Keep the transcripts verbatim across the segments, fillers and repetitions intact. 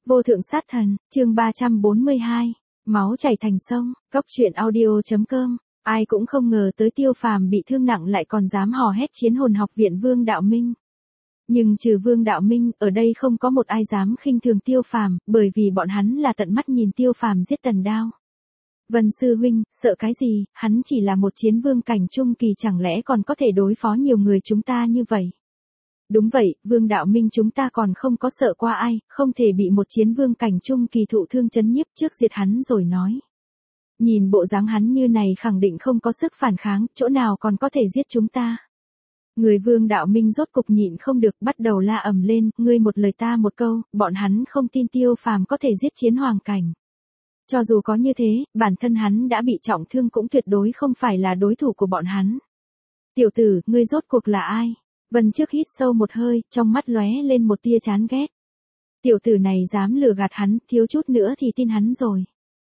Vô thượng sát thần, chương ba trăm bốn mươi hai, máu chảy thành sông, Cốc Truyện Audio chấm com. Ai cũng không ngờ tới Tiêu Phàm bị thương nặng lại còn dám hò hét chiến hồn học viện Vương Đạo Minh. Nhưng trừ Vương Đạo Minh, ở đây không có một ai dám khinh thường Tiêu Phàm, bởi vì bọn hắn là tận mắt nhìn Tiêu Phàm giết Tần Đao. Vân sư huynh, sợ cái gì, hắn chỉ là một chiến vương cảnh trung kỳ, chẳng lẽ còn có thể đối phó nhiều người chúng ta như vậy? Đúng vậy, Vương Đạo Minh chúng ta còn không có sợ qua ai, không thể bị một chiến vương cảnh trung kỳ thụ thương chấn nhiếp, trước diệt hắn rồi nói. Nhìn bộ dáng hắn như này khẳng định không có sức phản kháng, chỗ nào còn có thể giết chúng ta. Người Vương Đạo Minh rốt cục nhịn không được, bắt đầu la ầm lên, ngươi một lời ta một câu, bọn hắn không tin Tiêu Phàm có thể giết chiến hoàng cảnh. Cho dù có như thế, bản thân hắn đã bị trọng thương cũng tuyệt đối không phải là đối thủ của bọn hắn. Tiểu tử, ngươi rốt cuộc là ai? Vân trước hít sâu một hơi, trong mắt lóe lên một tia chán ghét. Tiểu tử này dám lừa gạt hắn, thiếu chút nữa thì tin hắn rồi.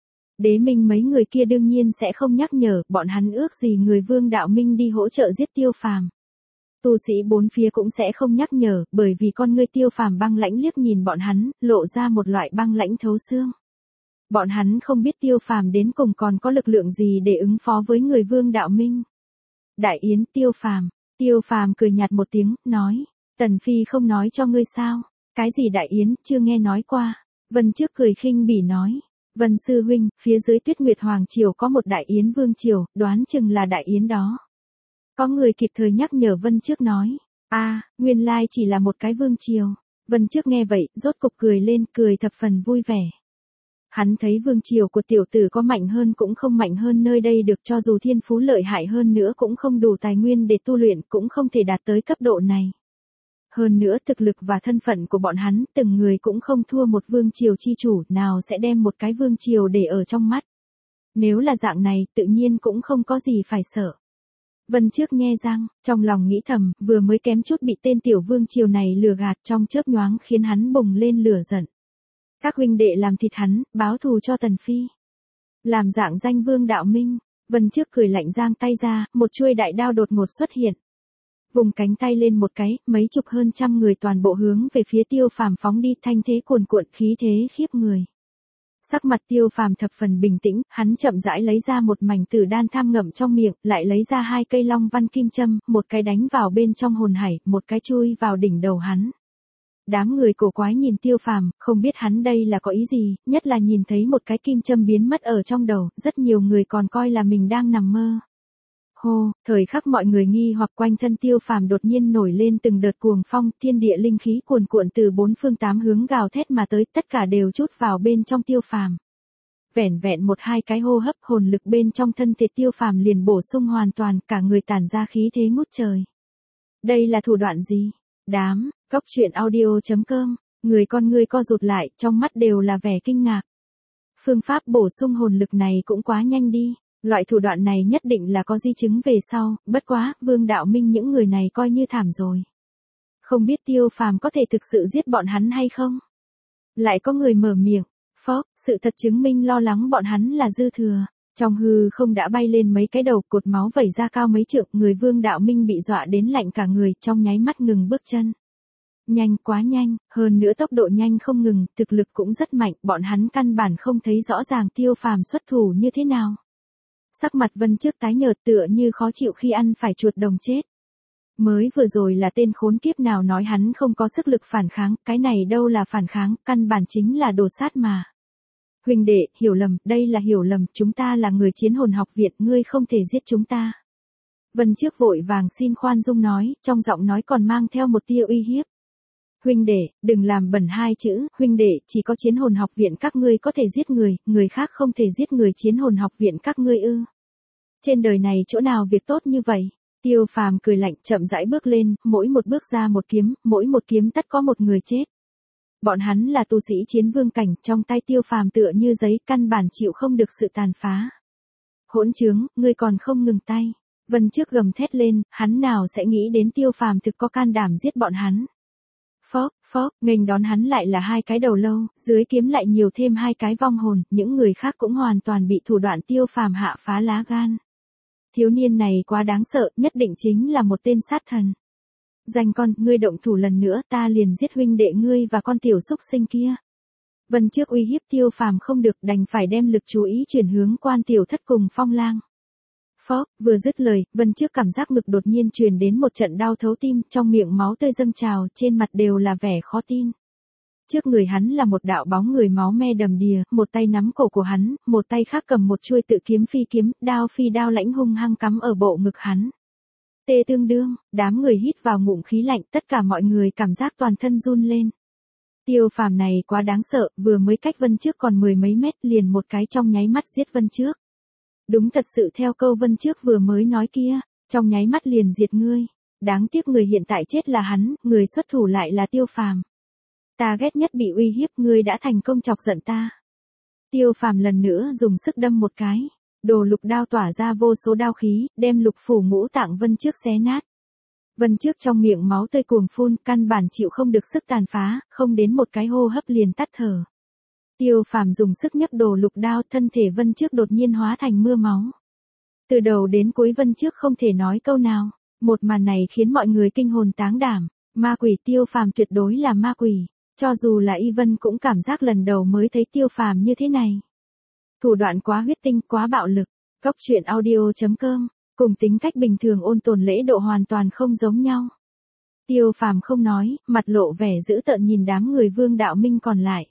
Đế Minh mấy người kia đương nhiên sẽ không nhắc nhở, bọn hắn ước gì người Vương Đạo Minh đi hỗ trợ giết Tiêu Phàm. Tu sĩ bốn phía cũng sẽ không nhắc nhở, bởi vì con ngươi Tiêu Phàm băng lãnh liếc nhìn bọn hắn, lộ ra một loại băng lãnh thấu xương. Bọn hắn không biết Tiêu Phàm đến cùng còn có lực lượng gì để ứng phó với người Vương Đạo Minh. Đại yến Tiêu Phàm. Tiêu Phàm cười nhạt một tiếng, nói, Tần Phi không nói cho ngươi sao? Cái gì đại yến, chưa nghe nói qua. Vân trước cười khinh bỉ nói, Vân sư huynh, phía dưới Tuyết Nguyệt Hoàng Triều có một đại yến vương triều, đoán chừng là đại yến đó. Có người kịp thời nhắc nhở Vân trước nói, a, à, nguyên lai chỉ là một cái vương triều. Vân trước nghe vậy, rốt cục cười lên, cười thập phần vui vẻ. Hắn thấy vương triều của tiểu tử có mạnh hơn cũng không mạnh hơn nơi đây được, cho dù thiên phú lợi hại hơn nữa cũng không đủ tài nguyên để tu luyện, cũng không thể đạt tới cấp độ này. Hơn nữa thực lực và thân phận của bọn hắn, từng người cũng không thua một vương triều chi chủ, nào sẽ đem một cái vương triều để ở trong mắt. Nếu là dạng này, tự nhiên cũng không có gì phải sợ. Vân trước nhe răng, trong lòng nghĩ thầm, vừa mới kém chút bị tên tiểu vương triều này lừa gạt, trong chớp nhoáng khiến hắn bùng lên lửa giận. Các huynh đệ làm thịt hắn, báo thù cho Tần Phi. Làm dạng danh Vương Đạo Minh, Vân trước cười lạnh giang tay ra, một chuôi đại đao đột ngột xuất hiện. Vùng cánh tay lên một cái, mấy chục hơn trăm người toàn bộ hướng về phía Tiêu Phàm phóng đi, thanh thế cuồn cuộn, khí thế khiếp người. Sắc mặt Tiêu Phàm thập phần bình tĩnh, hắn chậm rãi lấy ra một mảnh tử đan tham ngậm trong miệng, lại lấy ra hai cây long văn kim châm, một cái đánh vào bên trong hồn hải, một cái chui vào đỉnh đầu hắn. Đám người cổ quái nhìn Tiêu Phàm, không biết hắn đây là có ý gì, nhất là nhìn thấy một cái kim châm biến mất ở trong đầu, rất nhiều người còn coi là mình đang nằm mơ. Hô, thời khắc mọi người nghi hoặc, quanh thân Tiêu Phàm đột nhiên nổi lên từng đợt cuồng phong, thiên địa linh khí cuồn cuộn từ bốn phương tám hướng gào thét mà tới, tất cả đều trút vào bên trong Tiêu Phàm. Vẻn vẹn một hai cái hô hấp, hồn lực bên trong thân thể Tiêu Phàm liền bổ sung hoàn toàn, cả người tản ra khí thế ngút trời. Đây là thủ đoạn gì? Đám, Cốc Truyện Audio chấm com, người con ngươi co rụt lại, trong mắt đều là vẻ kinh ngạc. Phương pháp bổ sung hồn lực này cũng quá nhanh đi, loại thủ đoạn này nhất định là có di chứng về sau, bất quá, Vương Đạo Minh những người này coi như thảm rồi. Không biết Tiêu Phàm có thể thực sự giết bọn hắn hay không? Lại có người mở miệng, phốc, sự thật chứng minh lo lắng bọn hắn là dư thừa. Trong hư không đã bay lên mấy cái đầu, cột máu vẩy ra cao mấy trượng, người Vương Đạo Minh bị dọa đến lạnh cả người, trong nháy mắt ngừng bước chân. Nhanh, quá nhanh, hơn nữa tốc độ nhanh không ngừng, thực lực cũng rất mạnh, bọn hắn căn bản không thấy rõ ràng Tiêu Phàm xuất thủ như thế nào. Sắc mặt Vân trước tái nhợt, tựa như khó chịu khi ăn phải chuột đồng chết. Mới vừa rồi là tên khốn kiếp nào nói hắn không có sức lực phản kháng, cái này đâu là phản kháng, căn bản chính là đồ sát mà. Huynh đệ, hiểu lầm, đây là hiểu lầm, chúng ta là người chiến hồn học viện, ngươi không thể giết chúng ta. Vân trước vội vàng xin khoan dung nói, trong giọng nói còn mang theo một tia uy hiếp. Huynh đệ, đừng làm bẩn hai chữ, huynh đệ, chỉ có chiến hồn học viện các ngươi có thể giết người, người khác không thể giết người, chiến hồn học viện các ngươi ư. Trên đời này chỗ nào việc tốt như vậy? Tiêu Phàm cười lạnh, chậm rãi bước lên, mỗi một bước ra một kiếm, mỗi một kiếm tất có một người chết. Bọn hắn là tu sĩ chiến vương cảnh, trong tay Tiêu Phàm tựa như giấy, căn bản chịu không được sự tàn phá. Hỗn trướng, ngươi còn không ngừng tay. Vân trước gầm thét lên, hắn nào sẽ nghĩ đến Tiêu Phàm thực có can đảm giết bọn hắn. Phốc, phốc, nghênh đón hắn lại là hai cái đầu lâu, dưới kiếm lại nhiều thêm hai cái vong hồn, những người khác cũng hoàn toàn bị thủ đoạn Tiêu Phàm hạ phá lá gan. Thiếu niên này quá đáng sợ, nhất định chính là một tên sát thần. Danh con, ngươi động thủ lần nữa, ta liền giết huynh đệ ngươi và con tiểu xúc sinh kia. Vân Trước uy hiếp Tiêu Phàm không được, đành phải đem lực chú ý chuyển hướng Quan Tiểu Thất cùng Phong Lang. Phó, vừa dứt lời, Vân Trước cảm giác ngực đột nhiên truyền đến một trận đau thấu tim, trong miệng máu tươi dâng trào, trên mặt đều là vẻ khó tin. Trước người hắn là một đạo bóng người máu me đầm đìa, một tay nắm cổ của hắn, một tay khác cầm một chuôi tự kiếm phi kiếm, đao phi đao lãnh hung hăng cắm ở bộ ngực hắn. Tê tương đương, đám người hít vào ngụm khí lạnh, tất cả mọi người cảm giác toàn thân run lên. Tiêu Phàm này quá đáng sợ, vừa mới cách Vân Trước còn mười mấy mét liền một cái trong nháy mắt giết Vân Trước. Đúng thật sự theo câu Vân Trước vừa mới nói kia, trong nháy mắt liền diệt ngươi. Đáng tiếc người hiện tại chết là hắn, người xuất thủ lại là Tiêu Phàm. Ta ghét nhất bị uy hiếp, ngươi đã thành công chọc giận ta. Tiêu Phàm lần nữa dùng sức đâm một cái. Đồ lục đao tỏa ra vô số đao khí, đem lục phủ ngũ tạng Vân Trước xé nát. Vân Trước trong miệng máu tươi cuồng phun, căn bản chịu không được sức tàn phá, không đến một cái hô hấp liền tắt thở. Tiêu Phàm dùng sức nhấc đồ lục đao, thân thể Vân Trước đột nhiên hóa thành mưa máu. Từ đầu đến cuối Vân Trước không thể nói câu nào, một màn này khiến mọi người kinh hồn táng đảm. Ma quỷ Tiêu Phàm tuyệt đối là ma quỷ, cho dù là Y Vân cũng cảm giác lần đầu mới thấy Tiêu Phàm như thế này. Thủ đoạn quá huyết tinh, quá bạo lực. Cốc truyện audio chấm com, cùng tính cách bình thường ôn tồn lễ độ hoàn toàn không giống nhau. Tiêu Phàm không nói, mặt lộ vẻ dữ tợn nhìn đám người Vương Đạo Minh còn lại.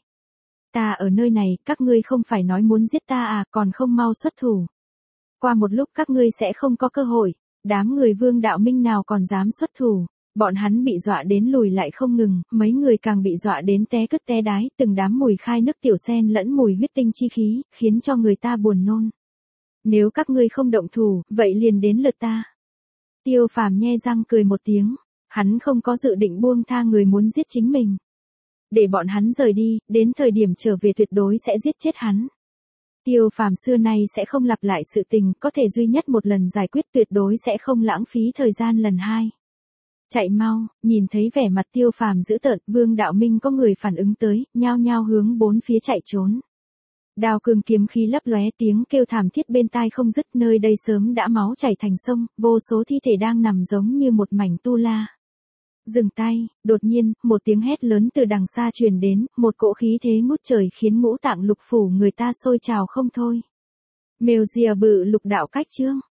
Ta ở nơi này, các ngươi không phải nói muốn giết ta à, còn không mau xuất thủ. Qua một lúc các ngươi sẽ không có cơ hội. Đám người Vương Đạo Minh nào còn dám xuất thủ. Bọn hắn bị dọa đến lùi lại không ngừng, mấy người càng bị dọa đến té cứt té đái, từng đám mùi khai nước tiểu sen lẫn mùi huyết tinh chi khí, khiến cho người ta buồn nôn. Nếu các ngươi không động thủ, vậy liền đến lượt ta. Tiêu Phàm nhe răng cười một tiếng, hắn không có dự định buông tha người muốn giết chính mình. Để bọn hắn rời đi, đến thời điểm trở về tuyệt đối sẽ giết chết hắn. Tiêu Phàm xưa nay sẽ không lặp lại sự tình, có thể duy nhất một lần giải quyết tuyệt đối sẽ không lãng phí thời gian lần hai. Chạy mau, nhìn thấy vẻ mặt Tiêu Phàm dữ tợn, Vương Đạo Minh có người phản ứng tới, nhao nhao hướng bốn phía chạy trốn. Đao cương kiếm khí lấp lóe, tiếng kêu thảm thiết bên tai không dứt, nơi đây sớm đã máu chảy thành sông, vô số thi thể đang nằm giống như một mảnh tu la. Dừng tay, đột nhiên, một tiếng hét lớn từ đằng xa truyền đến, một cỗ khí thế ngút trời khiến ngũ tạng lục phủ người ta sôi trào không thôi. Mèo rìa bự lục đạo cách chương.